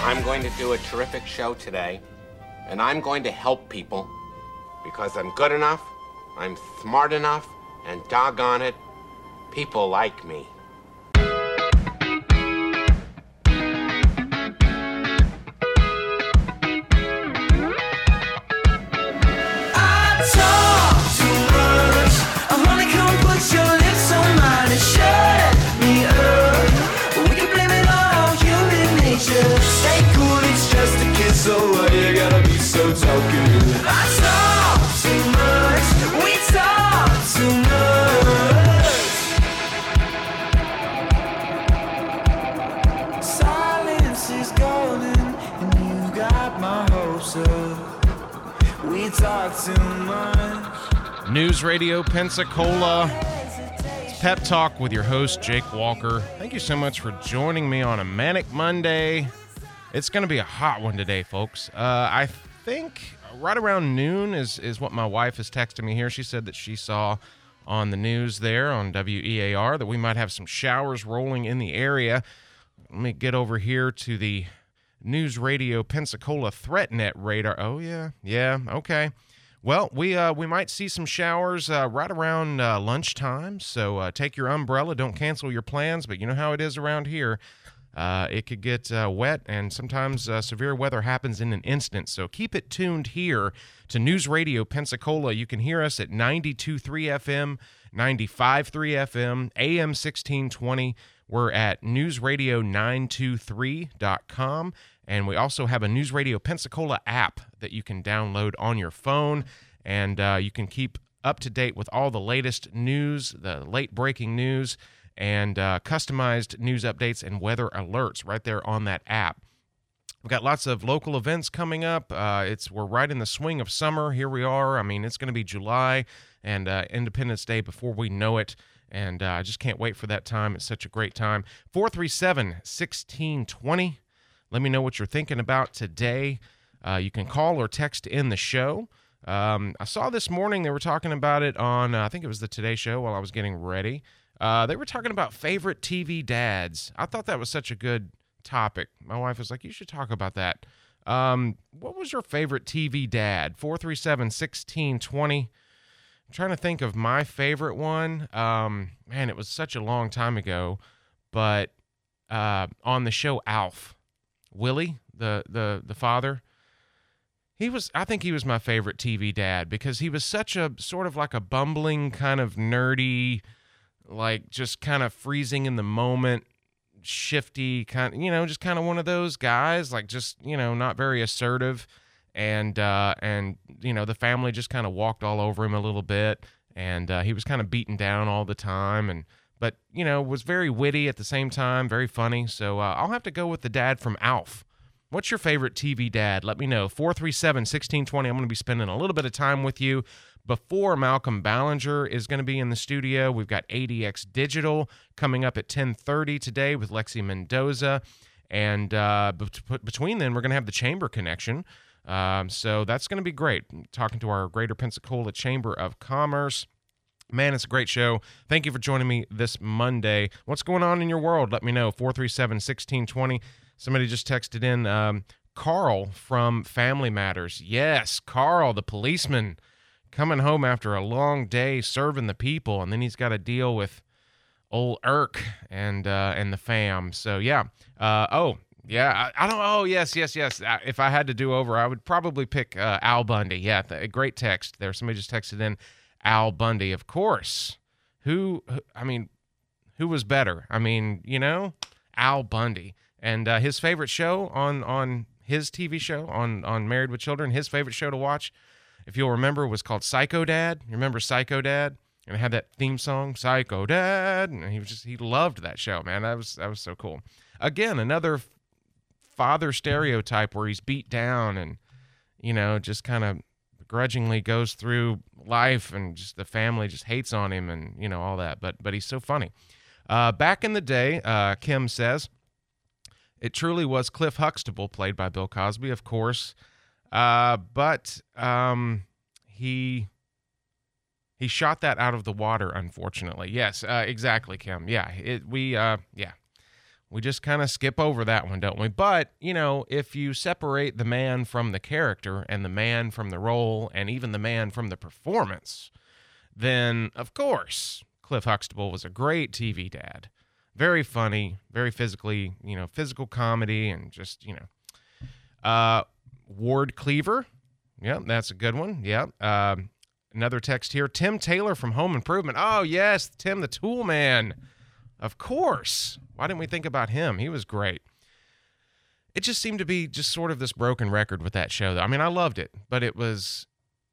I'm going to do a terrific show today, and I'm going to help people because I'm good enough, I'm smart enough, and doggone it, people like me. So you gotta be so talkative. I talk too much, we talk too much. Silence is golden, and you got my hopes up. We talk too much. News Radio Pensacola. It's Pep Talk with your host, Jake Walker. Thank you so much for joining me on a Manic Monday. It's going to be a hot one today, folks. I think right around noon is what my wife is texting me here. She said that she saw on the news there on WEAR that we might have some showers rolling in the area. Let me get over here to the News Radio Pensacola ThreatNet radar. Oh, yeah, okay. Well, we might see some showers right around lunchtime, so take your umbrella. Don't cancel your plans, but you know how it is around here. It could get wet, and sometimes severe weather happens in an instant. So keep it tuned here to News Radio Pensacola. You can hear us at 92.3 FM, 95.3 FM, AM 1620. We're at newsradio923.com, and we also have a News Radio Pensacola app that you can download on your phone, and you can keep up to date with all the latest news, the late-breaking news, and customized news updates and weather alerts right there on that app. We've got lots of local events coming up. We're right in the swing of summer. Here we are. I mean, it's going to be July and Independence Day before we know it, and I just can't wait for that time. It's such a great time. 437-1620. Let me know what you're thinking about today. You can call or text in the show. I saw this morning they were talking about it on, I think it was the Today Show while I was getting ready. They were talking about favorite TV dads. I thought that was such a good topic. My wife was like, you should talk about that. What was your favorite TV dad? 437-1620. I'm trying to think of my favorite one. Man, it was such a long time ago. But on the show Alf, Willie, the father, I think he was my favorite TV dad because he was such a sort of like a bumbling kind of nerdy, like just kind of freezing in the moment, shifty kind of, just kind of one of those guys, like just, not very assertive. And the family just kind of walked all over him a little bit. And he was kind of beaten down all the time. But was very witty at the same time, very funny. So I'll have to go with the dad from Alf. What's your favorite TV dad? Let me know. 437-1620. I'm going to be spending a little bit of time with you before Malcolm Ballinger is going to be in the studio. We've got ADX Digital coming up at 10:30 today with Lexi Mendoza. And between then, we're going to have the Chamber Connection. So that's going to be great. Talking to our Greater Pensacola Chamber of Commerce. Man, it's a great show. Thank you for joining me this Monday. What's going on in your world? Let me know. 437-1620. Somebody just texted in, Carl from Family Matters. Yes, Carl, the policeman, coming home after a long day serving the people, and then he's got to deal with old Irk and the fam. So, yeah. I don't know. Oh, yes. If I had to do over, I would probably pick Al Bundy. Yeah, a great text there. Somebody just texted in Al Bundy, of course. Who was better? Al Bundy. And his favorite show on his TV show, on Married with Children, his favorite show to watch, if you'll remember, was called Psycho Dad. You remember Psycho Dad? And it had that theme song, Psycho Dad. And he loved that show, man. That was so cool. Again, another father stereotype where he's beat down and, just kind of begrudgingly goes through life and just the family just hates on him and, all that. But he's so funny. Back in the day, Kim says, it truly was Cliff Huxtable, played by Bill Cosby, of course. But he shot that out of the water, unfortunately. Yes, exactly, Kim. Yeah, We just kind of skip over that one, don't we? But, you know, if you separate the man from the character and the man from the role and even the man from the performance, then, of course, Cliff Huxtable was a great TV dad. Very funny, very physically, you know, physical comedy and just, you know. Ward Cleaver. Yeah, that's a good one. Yeah. Another text here. Tim Taylor from Home Improvement. Oh, yes, Tim the Tool Man. Of course. Why didn't we think about him? He was great. It just seemed to be just sort of this broken record with that show, though. I mean, I loved it, but it was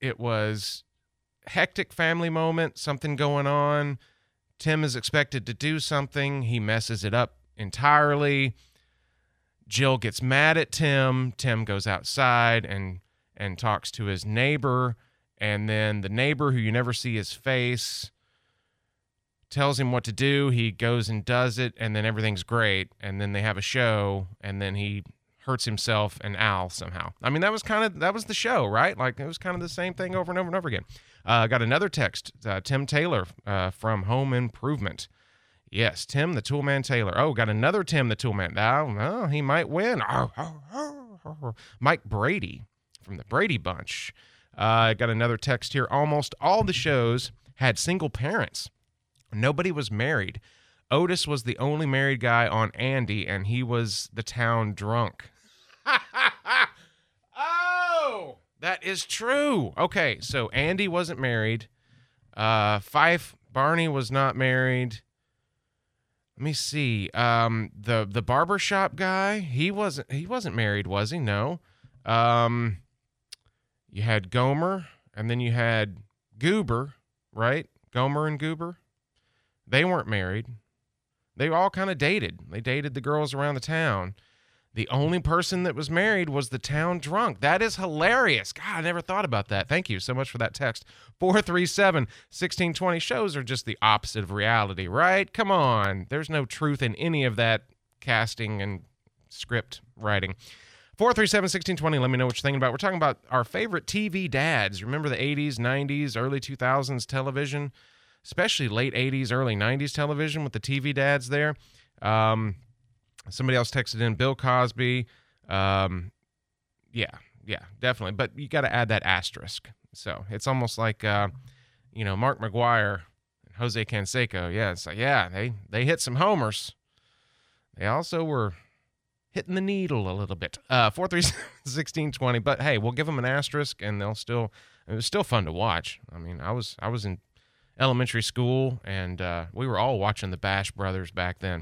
hectic family moment, something going on. Tim is expected to do something. He messes it up entirely. Jill gets mad at Tim. Tim goes outside and talks to his neighbor, and then the neighbor, who you never see his face, tells him what to do. He goes and does it, and then everything's great. And then they have a show, and then he hurts himself and Al somehow. I mean, that was the show, right? Like, it was kind of the same thing over and over and over again. Got another text, Tim Taylor from Home Improvement. Yes, Tim the Toolman Taylor. Oh, got another Tim the Toolman. Oh, he might win. Mike Brady from the Brady Bunch. Got another text here. Almost all the shows had single parents. Nobody was married. Otis was the only married guy on Andy, and he was the town drunk. Oh, that is true. Okay, so Andy wasn't married. Fife Barney was not married. Let me see. The barbershop guy, he wasn't married, was he? No. You had Gomer, and then you had Goober, right? Gomer and Goober. They weren't married. They all kind of dated. They dated the girls around the town. The only person that was married was the town drunk. That is hilarious. God, I never thought about that. Thank you so much for that text. 437-1620. Shows are just the opposite of reality, right? Come on. There's no truth in any of that casting and script writing. 437-1620. Let me know what you're thinking about. We're talking about our favorite TV dads. Remember the 80s, 90s, early 2000s television? Especially late 80s, early 90s television with the TV dads there. Somebody else texted in, Bill Cosby. Yeah, definitely. But you got to add that asterisk. So it's almost like, Mark McGuire and Jose Canseco. Yeah, it's like, they hit some homers. They also were hitting the needle a little bit. 437-1620. But, hey, we'll give them an asterisk, and it was still fun to watch. I mean, I was in elementary school, and we were all watching the Bash Brothers back then.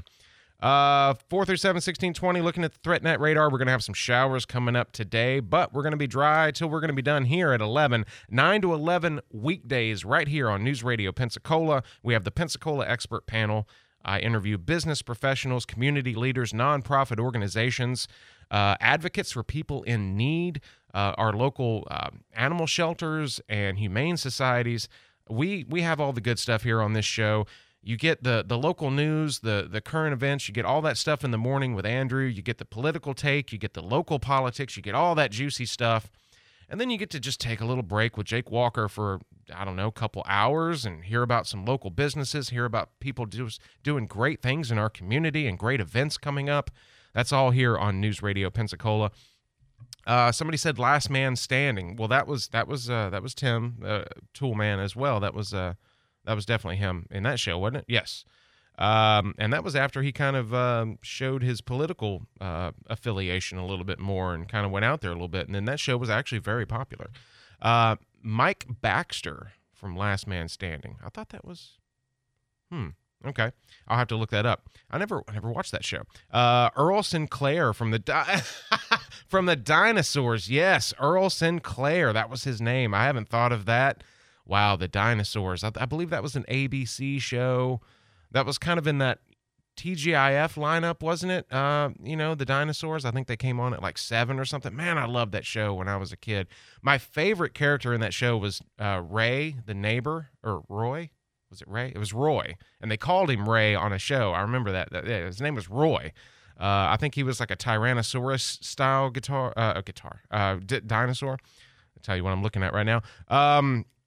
437-1620, looking at the ThreatNet radar. We're going to have some showers coming up today, but we're going to be dry till we're going to be done here at 11, 9 to 11 weekdays right here on News Radio Pensacola. We have the Pensacola Expert Panel. I interview business professionals, community leaders, nonprofit organizations, advocates for people in need, our local animal shelters and humane societies. We have all the good stuff here on this show. You get the local news, the current events. You get all that stuff in the morning with Andrew. You get the political take. You get the local politics. You get all that juicy stuff. And then you get to just take a little break with Jake Walker for, a couple hours and hear about some local businesses, hear about people doing great things in our community and great events coming up. That's all here on News Radio Pensacola. Somebody said Last Man Standing. Well, that was Tim, Toolman as well. That was definitely him in that show, wasn't it? Yes. And that was after he kind of showed his political affiliation a little bit more and kind of went out there a little bit. And then that show was actually very popular. Mike Baxter from Last Man Standing. I thought that was, okay. I'll have to look that up. I never watched that show. Earl Sinclair from from the Dinosaurs. Yes, Earl Sinclair. That was his name. I haven't thought of that. Wow, the Dinosaurs. I believe that was an ABC show. That was kind of in that TGIF lineup, wasn't it? The Dinosaurs. I think they came on at like 7 or something. Man, I loved that show when I was a kid. My favorite character in that show was Ray, the neighbor, or Roy. Was it Ray? It was Roy. And they called him Ray on a show. I remember that. His name was Roy. I think he was like a Tyrannosaurus-style dinosaur. I'll tell you what I'm looking at right now.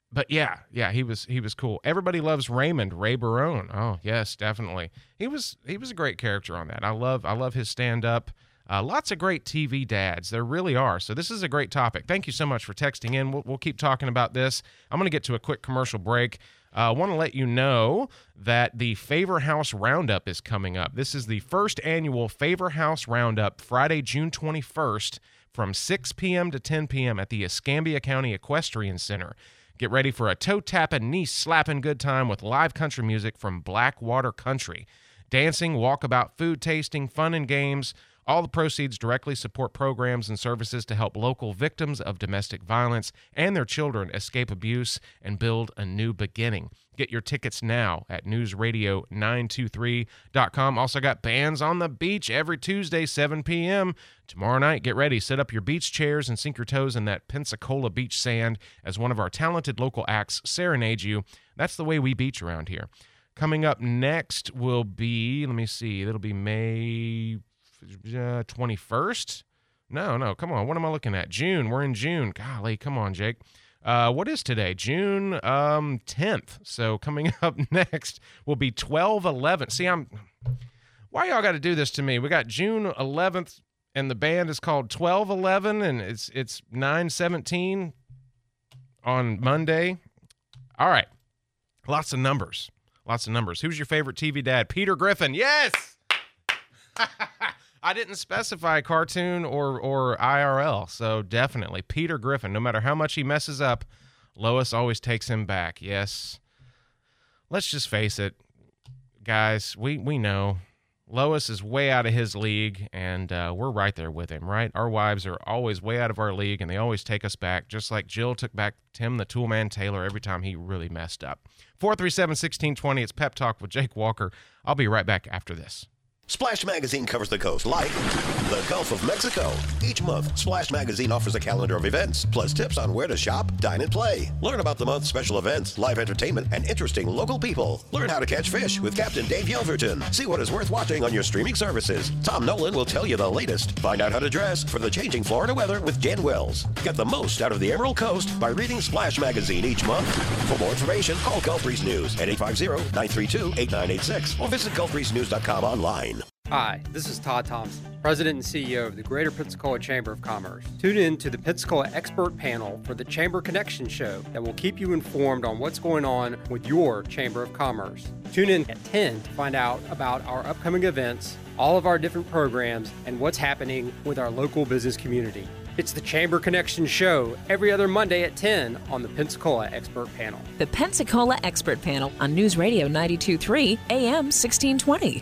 But yeah, he was cool. Everybody loves Raymond, Ray Barone. Oh yes, definitely. He was a great character on that. I love his stand up. Lots of great TV dads. There really are. So this is a great topic. Thank you so much for texting in. We'll keep talking about this. I'm going to get to a quick commercial break. I want to let you know that the Favor House Roundup is coming up. This is the first annual Favor House Roundup, Friday, June 21st, from 6 p.m. to 10 p.m. at the Escambia County Equestrian Center. Get ready for a toe-tapping, knee-slapping good time with live country music from Blackwater Country. Dancing, walkabout, food tasting, fun and games. All the proceeds directly support programs and services to help local victims of domestic violence and their children escape abuse and build a new beginning. Get your tickets now at newsradio923.com. Also got bands on the beach every Tuesday, 7 p.m. Tomorrow night, get ready. Set up your beach chairs and sink your toes in that Pensacola beach sand as one of our talented local acts serenade you. That's the way we beach around here. Coming up next will be, let me see, that'll be May 21st? No, come on. What am I looking at? June. We're in June. Golly, come on, Jake. What is today? June 10th. So coming up next will be 12/11. See, why y'all got to do this to me? We got June 11th, and the band is called 12/11, and it's 9/17 on Monday. All right. Lots of numbers. Who's your favorite TV dad? Peter Griffin. Yes! I didn't specify cartoon or IRL, so definitely Peter Griffin. No matter how much he messes up, Lois always takes him back. Yes. Let's just face it, guys. We know Lois is way out of his league, and we're right there with him, right? Our wives are always way out of our league, and they always take us back, just like Jill took back Tim the Toolman Taylor every time he really messed up. 437-1620, it's Pep Talk with Jake Walker. I'll be right back after this. Splash Magazine covers the coast like the Gulf of Mexico. Each month, Splash Magazine offers a calendar of events, plus tips on where to shop, dine, and play. Learn about the month's special events, live entertainment, and interesting local people. Learn how to catch fish with Captain Dave Yelverton. See what is worth watching on your streaming services. Tom Nolan will tell you the latest. Find out how to dress for the changing Florida weather with Jen Wells. Get the most out of the Emerald Coast by reading Splash Magazine each month. For more information, call Gulf Breeze News at 850-932-8986 or visit gulfbreezenews.com online. Hi, this is Todd Thompson, President and CEO of the Greater Pensacola Chamber of Commerce. Tune in to the Pensacola Expert Panel for the Chamber Connection Show that will keep you informed on what's going on with your Chamber of Commerce. Tune in at 10 to find out about our upcoming events, all of our different programs, and what's happening with our local business community. It's the Chamber Connection Show every other Monday at 10 on the Pensacola Expert Panel. The Pensacola Expert Panel on News Radio 92.3 AM 1620.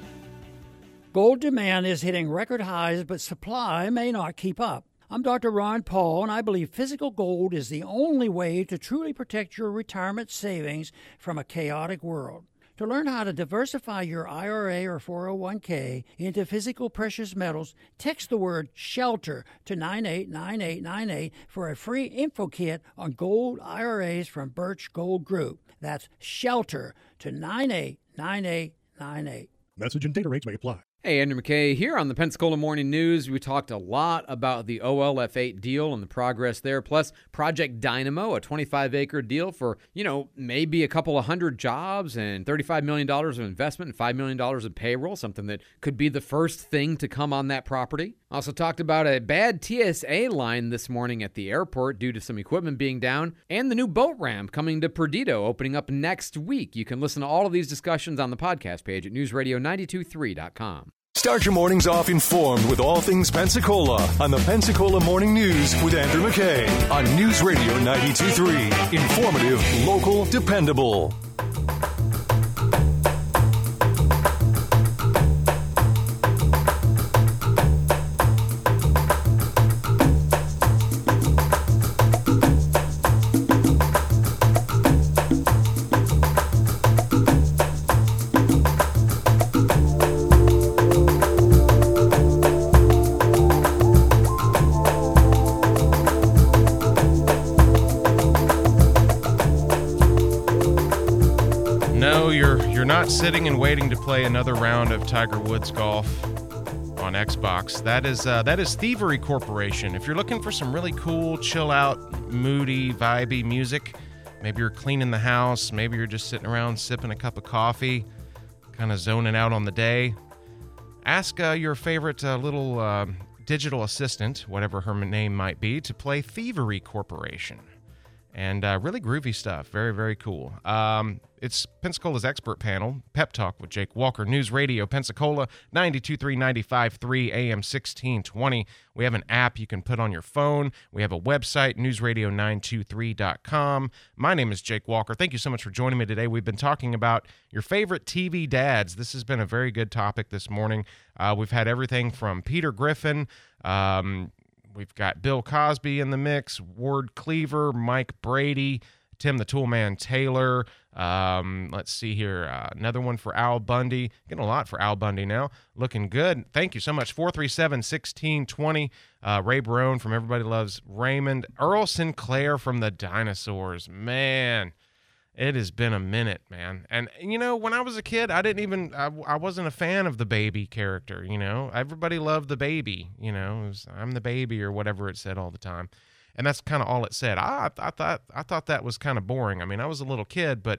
Gold demand is hitting record highs, but supply may not keep up. I'm Dr. Ron Paul, and I believe physical gold is the only way to truly protect your retirement savings from a chaotic world. To learn how to diversify your IRA or 401k into physical precious metals, text the word SHELTER to 989898 for a free info kit on gold IRAs from Birch Gold Group. That's SHELTER to 989898. Message and data rates may apply. Hey, Andrew McKay here on the Pensacola Morning News. We talked a lot about the OLF8 deal and the progress there, plus Project Dynamo, a 25-acre deal for, maybe a couple of hundred jobs and $35 million of investment and $5 million of payroll, something that could be the first thing to come on that property. Also talked about a bad TSA line this morning at the airport due to some equipment being down, and the new boat ramp coming to Perdido, opening up next week. You can listen to all of these discussions on the podcast page at newsradio923.com. Start your mornings off informed with all things Pensacola on the Pensacola Morning News with Andrew McKay on News Radio 92.3. Informative, local, dependable. Not sitting and waiting to play another round of Tiger Woods golf on Xbox. That is Thievery Corporation. If you're looking for some really cool, chill out, moody, vibey music, Maybe you're cleaning the house. Maybe you're just sitting around sipping a cup of coffee, kind of zoning out on the day. Ask your favorite little digital assistant, whatever her name might be, to play Thievery Corporation. And really groovy stuff. Very, very cool. It's Pensacola's Expert Panel, Pep Talk with Jake Walker, News Radio, Pensacola, 92.3, 95.3, AM 1620. We have an app you can put on your phone. We have a website, newsradio923.com. My name is Jake Walker. Thank you so much for joining me today. We've been talking about your favorite TV dads. This has been a very good topic this morning. We've had everything from Peter Griffin, we've got Bill Cosby in the mix, Ward Cleaver, Mike Brady, Tim the Toolman Taylor. Let's see here. Another one for Al Bundy. Getting a lot for Al Bundy now. Looking good. Thank you so much. 437-1620. Ray Barone from Everybody Loves Raymond. Earl Sinclair from the Dinosaurs. Man, it has been a minute, man. And, you know, when I was a kid, I wasn't a fan of the baby character, you know. Everybody loved the baby, you know. It was, I'm the baby or whatever it said all the time. And that's kind of all it said. I thought that was kind of boring. I mean, I was a little kid, but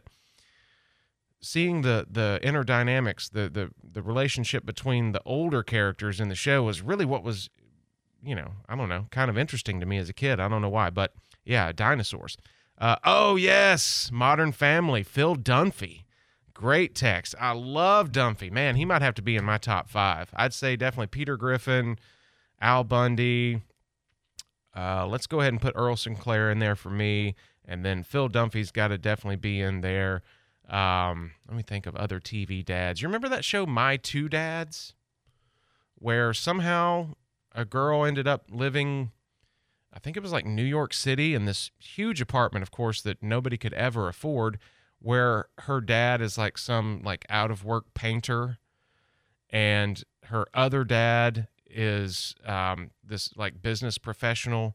seeing the inner dynamics, the relationship between the older characters in the show was really what was, you know, I don't know, kind of interesting to me as a kid. I don't know why, but yeah, Dinosaurs. Oh, yes, Modern Family, Phil Dunphy. Great text. I love Dunphy. Man, he might have to be in my top 5. I'd say definitely Peter Griffin, Al Bundy. Let's go ahead and put Earl Sinclair in there for me, and then Phil Dunphy's got to definitely be in there. Let me think of other TV dads. You remember that show My Two Dads, where somehow a girl ended up living, I think it was like New York City, in this huge apartment, of course, that nobody could ever afford, where her dad is like some like out-of-work painter, and her other dad is this like business professional.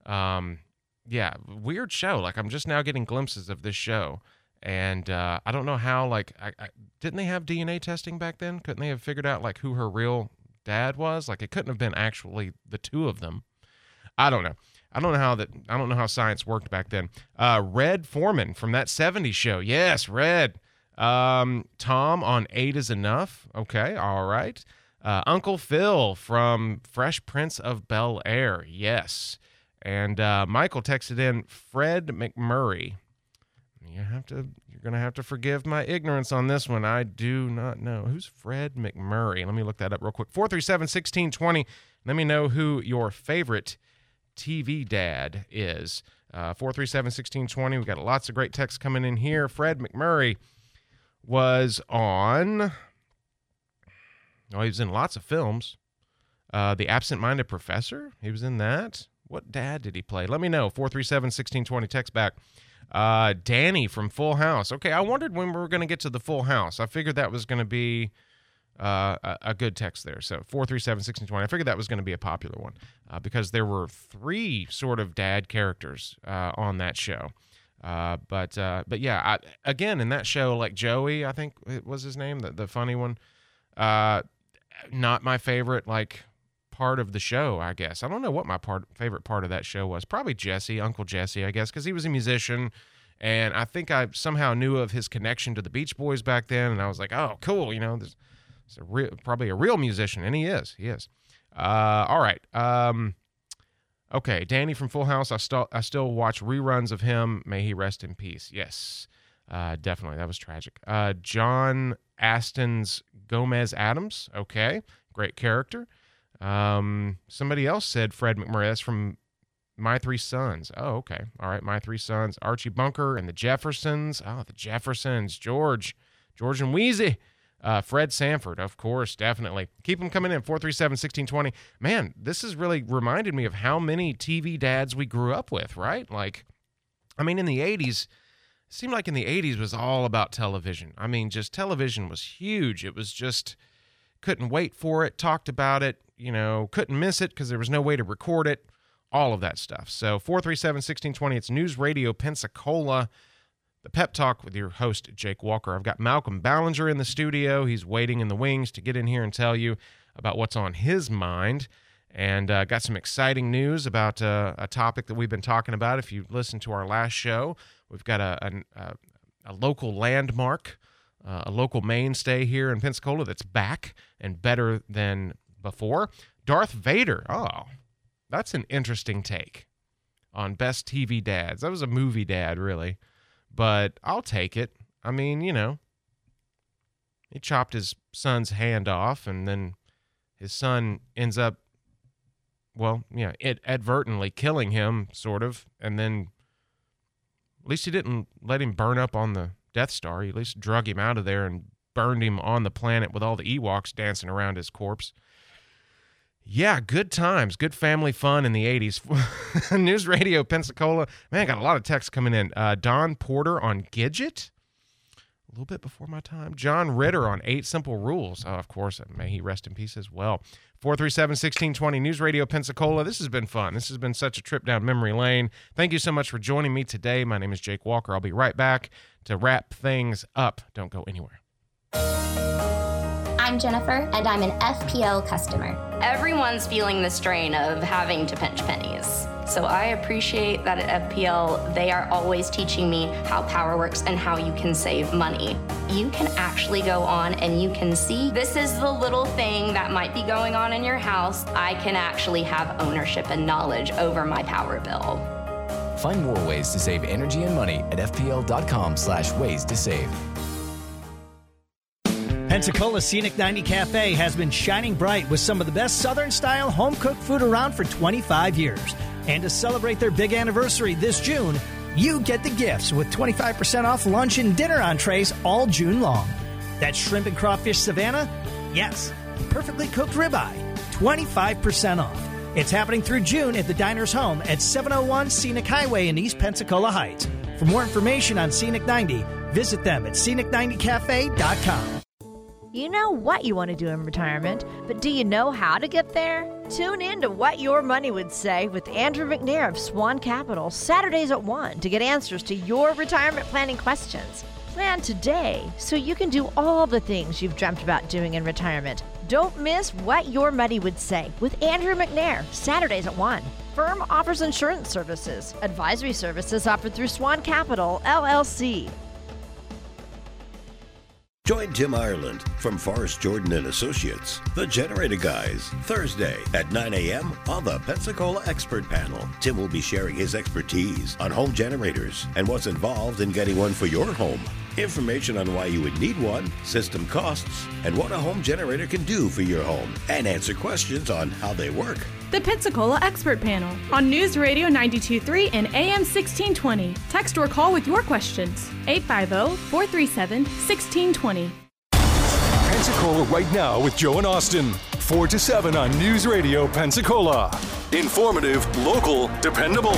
Yeah, weird show. Like, I'm just now getting glimpses of this show, and I don't know how, like, I didn't they have DNA testing back then? Couldn't they have figured out like who her real dad was? Like, it couldn't have been actually the two of them. I don't know. I don't know how science worked back then. Red Foreman from That 70s Show. Yes, Red. Tom on 8 is Enough. Okay, all right. Uncle Phil from Fresh Prince of Bel-Air. Yes. And Michael texted in Fred McMurray. You're going to have to forgive my ignorance on this one. I do not know. Who's Fred McMurray? Let me look that up real quick. 437-1620. Let me know who your favorite TV dad is. 437-1620. We've got lots of great texts coming in here. Fred McMurray was on... Oh, he was in lots of films. The Absent-Minded Professor, he was in that. What dad did he play? Let me know. 437-1620, text back. Danny from Full House. Okay, I wondered when we were going to get to the Full House. I figured that was going to be a good text there. So 437-1620. I figured that was going to be a popular one because there were 3 sort of dad characters on that show. But yeah, again, in that show, like Joey, I think it was his name, the funny one. Not my favorite, like, part of the show, I guess. I don't know what my favorite part of that show was. Probably Jesse, Uncle Jesse, I guess, because he was a musician, and I think I somehow knew of his connection to the Beach Boys back then, and I was like, oh, cool, you know, there's probably a real musician, and he is. All right. Okay, Danny from Full House, I still watch reruns of him. May he rest in peace. Yes, definitely. That was tragic. John Aston's Gomez Adams. Okay, great character. Somebody else said Fred McMurray. That's from My Three Sons. Oh, okay. All right, My Three Sons. Archie Bunker and the Jeffersons. Oh, the Jeffersons. George and Wheezy. Fred Sanford, of course, definitely. Keep them coming in, 437-1620. Man, this has really reminded me of how many TV dads we grew up with, right? Like, I mean, in the 80s, it seemed like in the 80s was all about television. I mean, just television was huge. It was just, couldn't wait for it, talked about it, you know, couldn't miss it because there was no way to record it, all of that stuff. So 437-1620, it's News Radio Pensacola, the Pep Talk with your host, Jake Walker. I've got Malcolm Ballinger in the studio. He's waiting in the wings to get in here and tell you about what's on his mind. and got some exciting news about a topic that we've been talking about. If you listened to our last show, we've got a local landmark, a local mainstay here in Pensacola that's back and better than before. Darth Vader. Oh, that's an interesting take on best TV dads. That was a movie dad, really, but I'll take it. I mean, you know, he chopped his son's hand off, and then his son ends up, well, yeah, advertently killing him, sort of, and then at least he didn't let him burn up on the Death Star. He at least drug him out of there and burned him on the planet with all the Ewoks dancing around his corpse. Yeah, good times, good family fun in the 80s. News Radio Pensacola. Man, got a lot of texts coming in. Don Porter on Gidget. A little bit before my time. John Ritter on 8 Simple Rules. Oh, of course, may he rest in peace as well. 437-1620, News Radio Pensacola. This has been fun. This has been such a trip down memory lane. Thank you so much for joining me today. My name is Jake Walker. I'll be right back to wrap things up. Don't go anywhere. I'm Jennifer, and I'm an FPL customer. Everyone's feeling the strain of having to pinch pennies. So I appreciate that at FPL, they are always teaching me how power works and how you can save money. You can actually go on and you can see this is the little thing that might be going on in your house. I can actually have ownership and knowledge over my power bill. Find more ways to save energy and money at fpl.com/ways to save. Pensacola's Scenic 90 Cafe has been shining bright with some of the best Southern-style home-cooked food around for 25 years. And to celebrate their big anniversary this June, you get the gifts with 25% off lunch and dinner entrees all June long. That's shrimp and crawfish Savannah? Yes. Perfectly cooked ribeye? 25% off. It's happening through June at the Diner's Home at 701 Scenic Highway in East Pensacola Heights. For more information on Scenic 90, visit them at scenic90cafe.com. You know what you want to do in retirement, but do you know how to get there? Tune in to What Your Money Would Say with Andrew McNair of Swan Capital, Saturdays at 1 to get answers to your retirement planning questions. Plan today so you can do all the things you've dreamt about doing in retirement. Don't miss What Your Money Would Say with Andrew McNair, Saturdays at 1. Firm offers insurance services. Advisory services offered through Swan Capital, LLC. Join Tim Ireland from Forrest Jordan and Associates, the Generator Guys, Thursday at 9 a.m. on the Pensacola Expert Panel. Tim will be sharing his expertise on home generators and what's involved in getting one for your home. Information on why you would need one, system costs, and what a home generator can do for your home, and answer questions on how they work. The Pensacola Expert Panel on News Radio 92.3 and AM 1620. Text or call with your questions. 850-437-1620. Pensacola right now with Joe and Austin. 4 to 7 on News Radio Pensacola. Informative, local, dependable.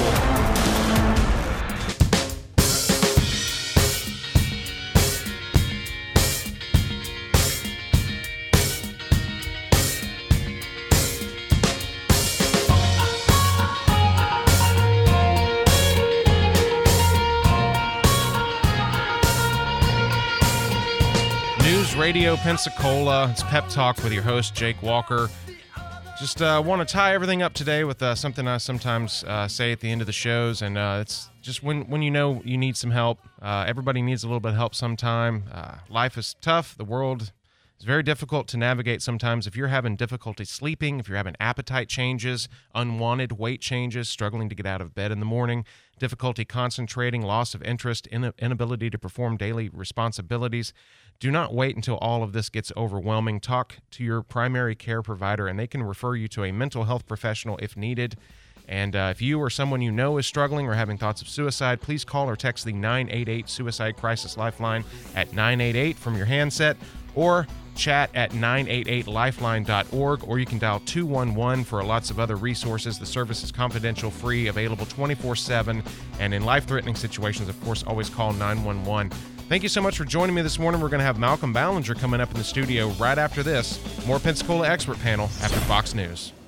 Radio Pensacola. It's Pep Talk with your host, Jake Walker. Just want to tie everything up today with something I sometimes say at the end of the shows, and it's just when you know you need some help. Everybody needs a little bit of help sometime. Life is tough. The world is very difficult to navigate sometimes. If you're having difficulty sleeping, if you're having appetite changes, unwanted weight changes, struggling to get out of bed in the morning, difficulty concentrating, loss of interest, inability to perform daily responsibilities, do not wait until all of this gets overwhelming. Talk to your primary care provider, and they can refer you to a mental health professional if needed. And if you or someone you know is struggling or having thoughts of suicide, please call or text the 988 Suicide Crisis Lifeline at 988 from your handset, or chat at 988lifeline.org, or you can dial 211 for lots of other resources. The service is confidential, free, available 24/7, and in life-threatening situations, of course, always call 911. Thank you so much for joining me this morning. We're going to have Malcolm Ballinger coming up in the studio right after this. More Pensacola Expert Panel after Fox News.